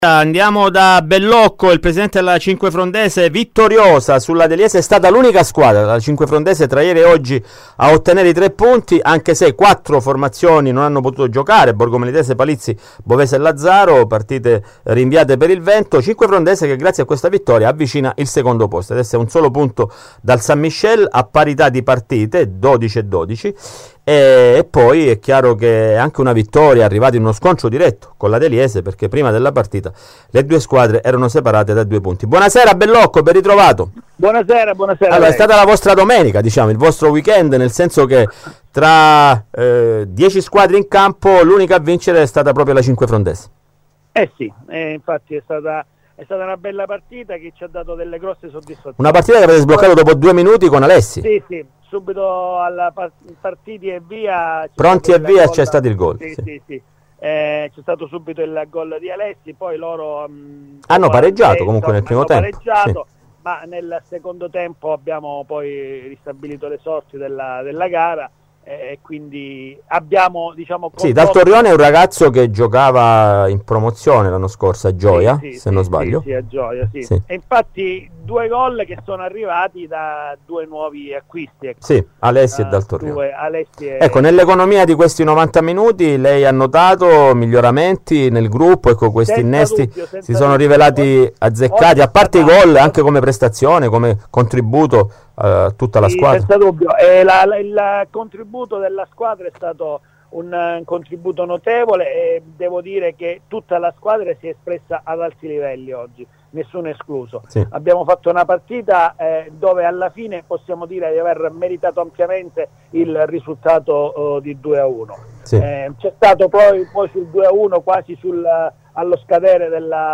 Andiamo da Bellocco, il presidente della Cinquefrondese, vittoriosa sulla Deliese. È stata l'unica squadra, la Cinquefrondese, tra ieri e oggi a ottenere i 3 punti, anche se 4 formazioni non hanno potuto giocare: Borgo Melitese, Palizzi, Bovese e Lazzaro, partite rinviate per il vento. Cinquefrondese che grazie a questa vittoria avvicina il secondo posto, adesso è un solo punto dal San Michel a parità di partite, 12-12. E poi è chiaro che è anche una vittoria arrivata in uno scontro diretto con la Deliese, perché prima della partita le due squadre erano separate da 2 punti. Buonasera Bellocco, ben ritrovato. Buonasera. Allora, è stata la vostra domenica, diciamo, il vostro weekend, nel senso che tra 10 squadre in campo l'unica a vincere è stata proprio la Cinquefrondese. Sì, infatti è stata una bella partita che ci ha dato delle grosse soddisfazioni. Una partita che avete sbloccato dopo 2 minuti con Alessi. Sì, subito alla partiti e via. Pronti e via c'è stato il gol. Sì. C'è stato subito il gol di Alessi, poi loro hanno pareggiato comunque nel primo tempo. Sì. Ma nel secondo tempo abbiamo poi ristabilito le sorti della gara. E quindi abbiamo, diciamo, sì, Dal Torrione è un ragazzo che giocava in promozione l'anno scorso a Gioia, se non sbaglio. Sì, a Gioia, sì. E infatti 2 gol che sono arrivati da 2 nuovi acquisti. Ecco. Sì, Alessi e Dal Torrione. Alessi Ecco, nell'economia di questi 90 minuti lei ha notato miglioramenti nel gruppo, ecco, questi innesti si sono rivelati azzeccati, a parte i gol, anche come prestazione, come contributo a tutta la squadra. Senza dubbio, il contributo della squadra è stato un contributo notevole e devo dire che tutta la squadra si è espressa ad alti livelli oggi, nessuno escluso. Sì. Abbiamo fatto una partita dove alla fine possiamo dire di aver meritato ampiamente il risultato di 2-1. Sì. C'è stato poi sul 2-1, quasi allo scadere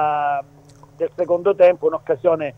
del secondo tempo, un'occasione,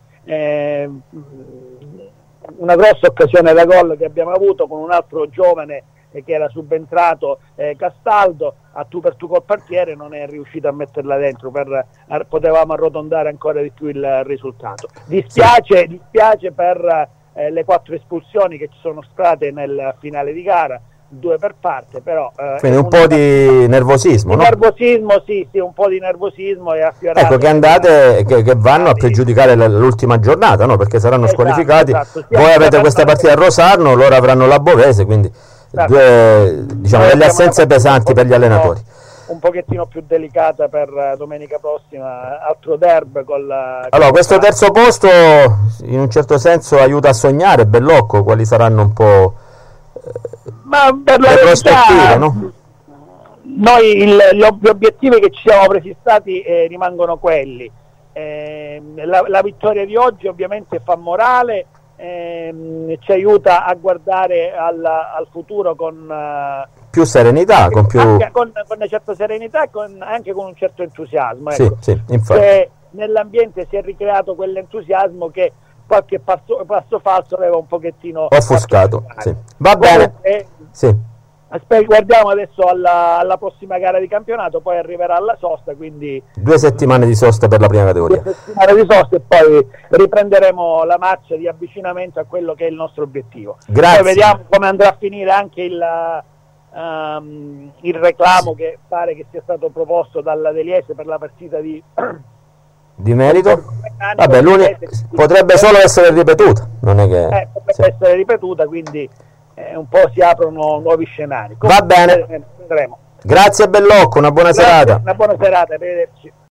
una grossa occasione da gol che abbiamo avuto con un altro giovane che era subentrato, Castaldo, a tu per tu col portiere, non è riuscito a metterla dentro, potevamo arrotondare ancora di più il risultato. Dispiace per le 4 espulsioni che ci sono state nel finale di gara, 2 per parte, però quindi un po' di nervosismo, no? Nervosismo, sì, un po' di nervosismo e affiorato. Ecco, che vanno a pregiudicare l'ultima giornata, no? Perché saranno squalificati. Esatto. Voi avete questa partita a Rosarno, loro avranno la Bovese, quindi delle assenze pesanti per gli allenatori. Un pochettino più delicata per domenica prossima, altro derby allora, questo terzo posto in un certo senso aiuta a sognare Bellocco quali saranno un po' ma per la le prospettive, no? Noi gli obiettivi che ci siamo prefissati rimangono quelli. La vittoria di oggi ovviamente fa morale, ci aiuta a guardare al futuro con più serenità, con una certa serenità e anche con un certo entusiasmo. Ecco. Sì, infatti. Nell'ambiente si è ricreato quell'entusiasmo che qualche passo falso aveva un pochettino offuscato. Sì. Va bene. Guardiamo adesso alla prossima gara di campionato, poi arriverà la sosta, quindi 2 settimane di sosta per la prima categoria. 2 settimane di sosta e poi riprenderemo la marcia di avvicinamento a quello che è il nostro obiettivo. Grazie. Poi vediamo come andrà a finire anche il reclamo che pare che sia stato proposto dalla Deliese per la partita di merito. Vabbè, potrebbe solo essere ripetuta, non è che potrebbe essere ripetuta, quindi un po' si aprono nuovi scenari. Va bene. Vedremo. Grazie Bellocco, una buona serata. Una buona serata, arrivederci.